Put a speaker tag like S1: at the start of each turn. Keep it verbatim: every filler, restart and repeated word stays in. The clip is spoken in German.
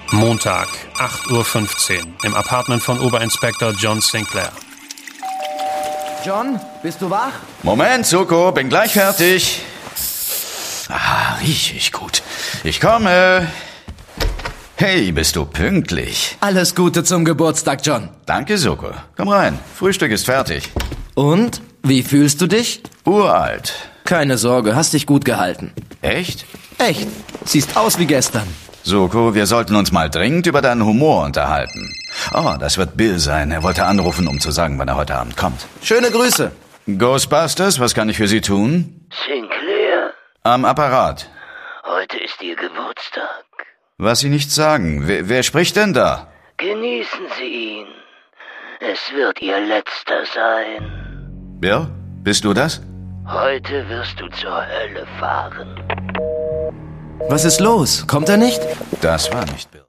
S1: Montag, acht Uhr fünfzehn, im Apartment von Oberinspektor John Sinclair.
S2: John, bist du wach?
S3: Moment, Soko, bin gleich fertig. Ah, richtig gut. Ich komme. Hey, bist du pünktlich?
S2: Alles Gute zum Geburtstag, John.
S3: Danke, Soko. Komm rein, Frühstück ist fertig.
S2: Und? Wie fühlst du dich?
S3: Uralt.
S2: Keine Sorge, hast dich gut gehalten.
S3: Echt?
S2: Echt? Siehst aus wie gestern.
S3: Soko, wir sollten uns mal dringend über deinen Humor unterhalten. Oh, das wird Bill sein. Er wollte anrufen, um zu sagen, wann er heute Abend kommt.
S2: Schöne Grüße.
S3: Ghostbusters, was kann ich für Sie tun?
S4: Sinclair,
S3: Am Apparat.
S4: heute ist Ihr Geburtstag.
S3: Was Sie nicht sagen. Wer, wer spricht denn da?
S4: Genießen Sie ihn. Es wird Ihr letzter sein.
S3: Bill, bist du das?
S4: Heute wirst du zur Hölle fahren.
S2: Was ist los? Kommt er nicht?
S3: Das war nicht Bill.